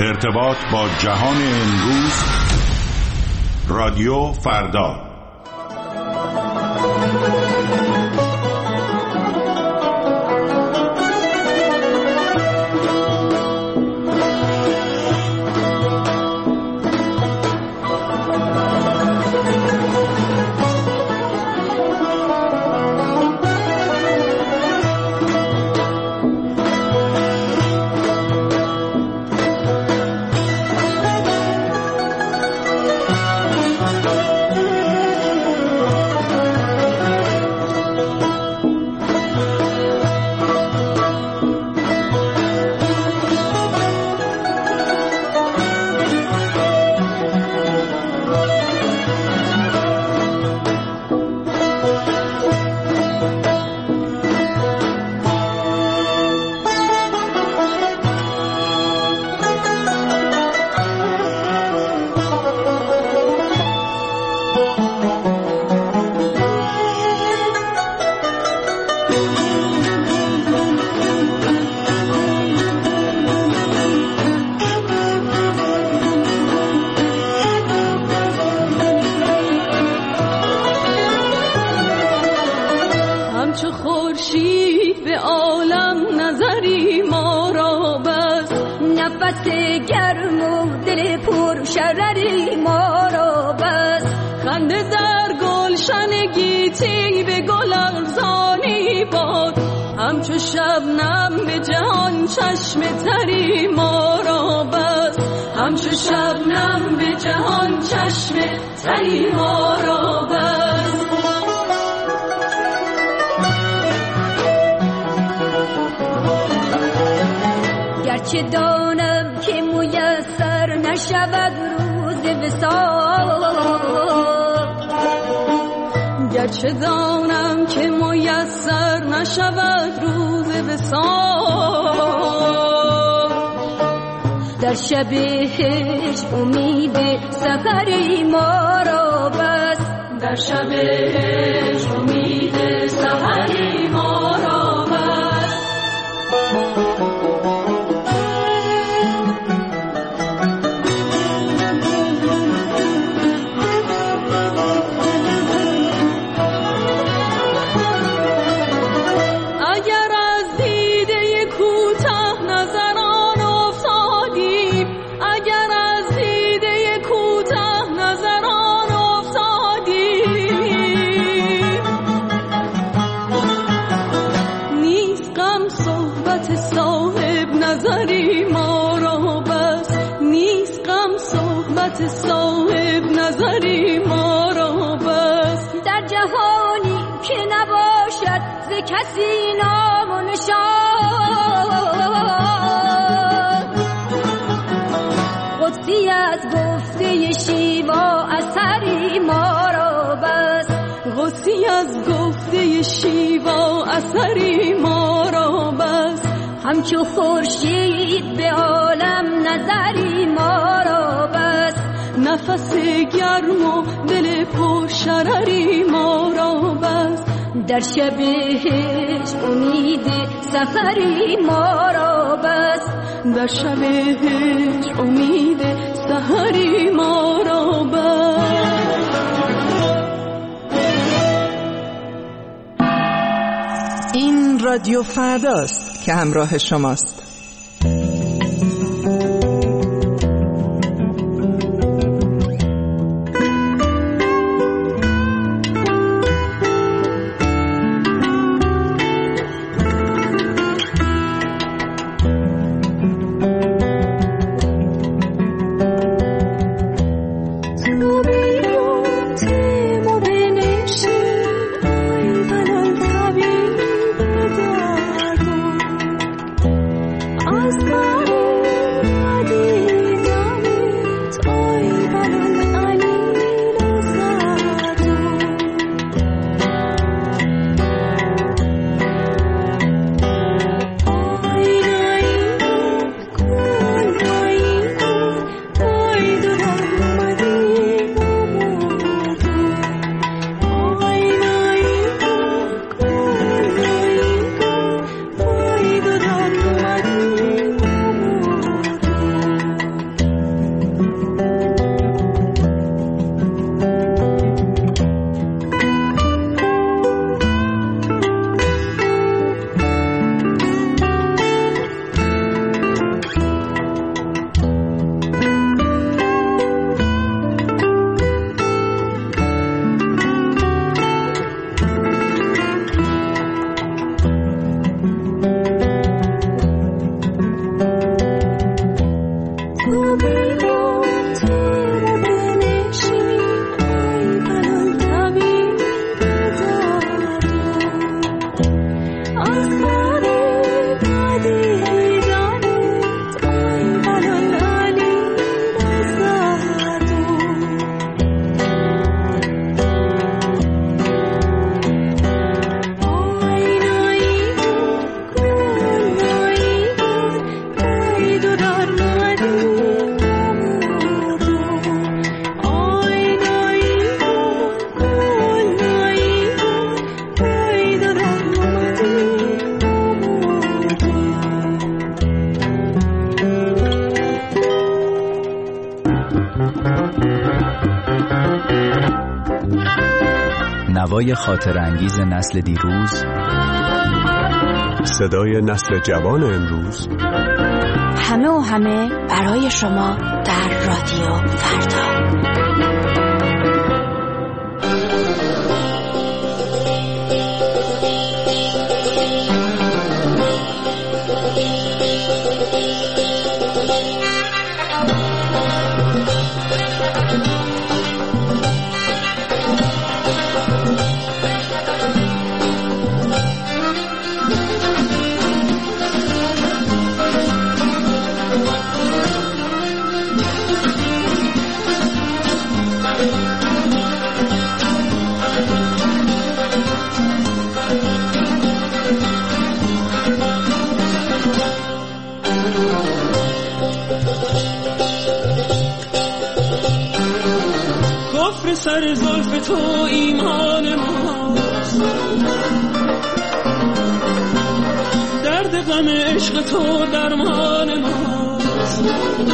ارتباط با جهان امروز، رادیو فردا. گرم و دل پر شرری ما را بس، خنده در گلشن گیتی به گل ارزانی باد، همچو شبنم به جهان چشم تری ما را بس، همچو شبنم به جهان چشم تری ما را بس. گرچه دانم که میسر نشود روز وصال، گرچه دانم که میسر نشود روز وصال، در شب هجر امید سحری ما را بس، در شب هجر امید سحری ما را بس. صاحب نظری ما را بس، در جهانی که نباشد ز کسی نام و نشان، قدسی از گفته شیوا اثری ما را بس، قدسی از گفته شیوا اثری ما را بس، همچو خورشید به عالم نظری ما را بس، نفس گرم و دل پر شرری ما را بس، در شب هجر امید سحری ما را بس، در شب هجر امید سحری ما را بس. این رادیو فرداست که همراه شماست. نوای خاطر انگیز نسل دیروز، صدای نسل جوان امروز، همه و همه برای شما در رادیو فردا. کفر سر زلف تو ایمان ماست، درد غم عشق تو درمان ماست.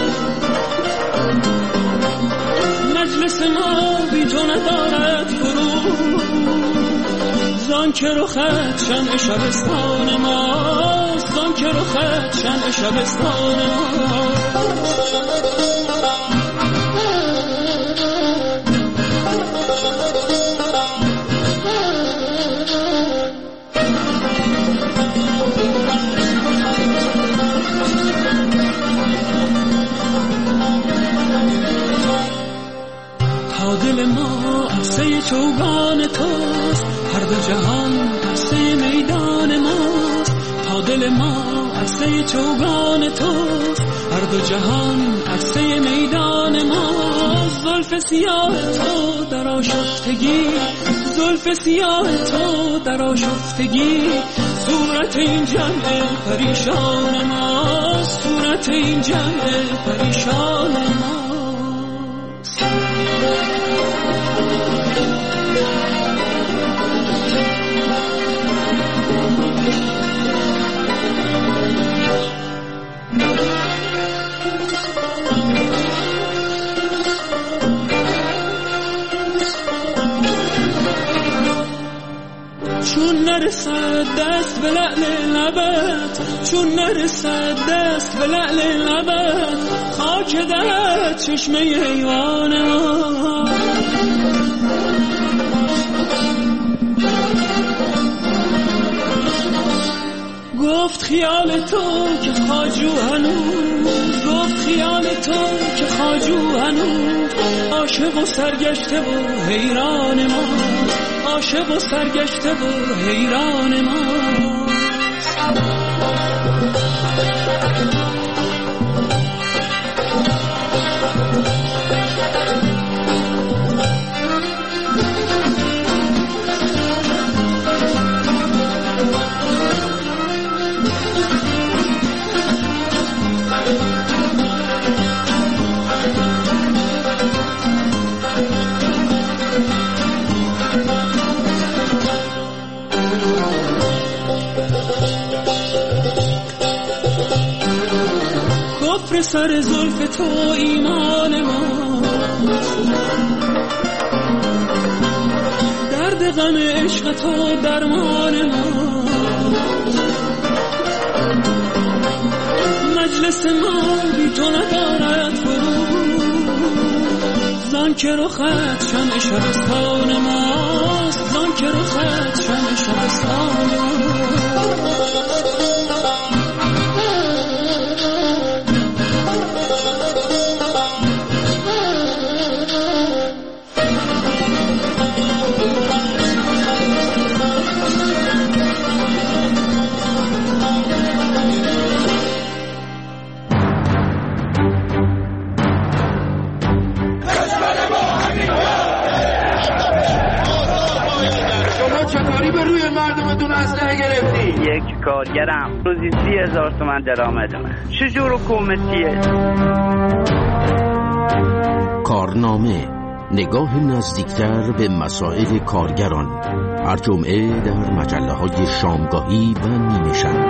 مجلس ما بی تو ندارد فرو، زان که رخت شمع شبستان ماست، زان که رخت شمع شبستان ماست. دل ما عرصه چوگان توست، هر دو جهان عرصه میدان ماست. تا دل ما عرصه چوگان توست، هر دو جهان عرصه میدان ماست. زلف سیاه تو در آشفتگی، زلف سیاه تو در آشفتگی، صورت این جمع پریشان ماست، صورت این جمع پریشان ماست. چون نرسد دست به لعل لبت، چون نرسد دست به لعل لبت، خاک درت چشمه ایوان ما. گفت خیال تو که خواجو هنوز، گفت خیال تو که خواجو هنوز، عاشق و سرگشته و حیران ما، عاشق و سرگشته و حیران ما. کفر سر زلف تو ایمان ما، درد غم عشق تو درمان ما. مجلس ما بی تو ندارد فرو، زان که رخت شمع شبستان ماست، زان که رخت شمع شبستان ماست. یک کارگرم روزی 30,000 تومان درآمدمه. چجور حکومتیه؟ کارنامه، نگاه نزدیکتر به مسائل کارگران، هر جمعه در مجله‌های شامگاهی و نیمه شب.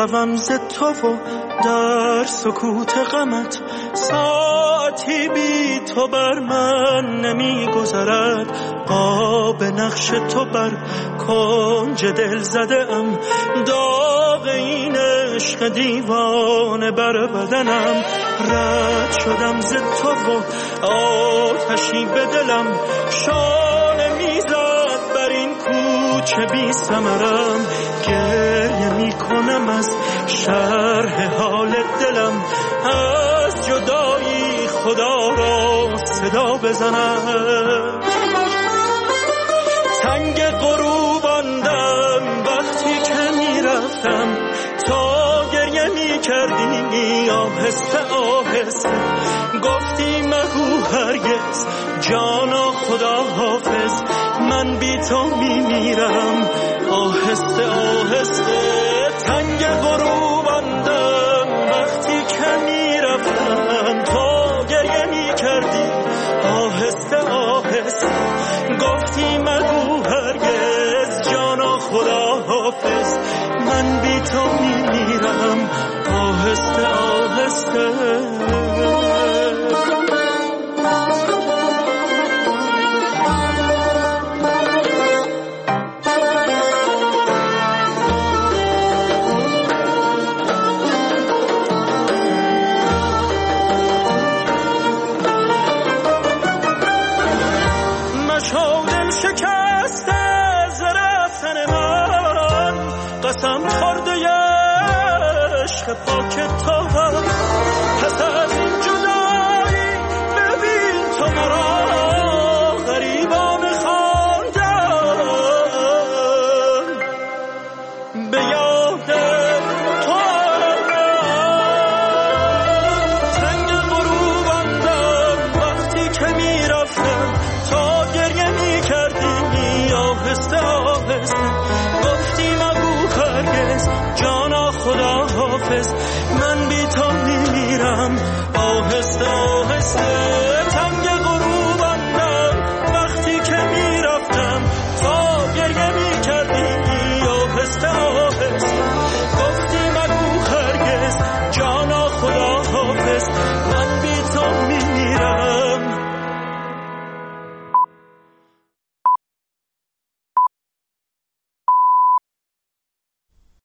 روم ز تو و در سکوت غمت ساعتی بی تو بر من نمی گذرد. قاب نقش تو بر کنج دل زده ام، داغ این عشق دیوانه بر بدنم. رد شدم ز تو و آتشی به دلم، شانه میزد بر این کوچه بی ثمرم. گریه می کنم از شرح حال دلم، از جدایی خدا را صدا بزنم. تنگ غروباندم وقتی که می رفتم، تا گریه می کردی آهسته آهسته. گفتی مگو هرگز جانا خدا حافظ، من بی تو می میرم آهسته آهسته. تنگ غروباندم وقتی که می رفتم، تا گریه می کردی آهسته آهسته. گفتی مگو هرگز جانا خدا حافظ، من بی تو می میرم آهسته آهسته. قسم خورده عشق پاک تو، پس از این جدایی ببین تو مرا غریبانه خواندم. به یاد تو تنگ غروباندم وقتی که می رفتم، تا گریه می کردی آهسته آهسته. جانا خدا حافظ، من بی تو میمیرم آهسته آهسته.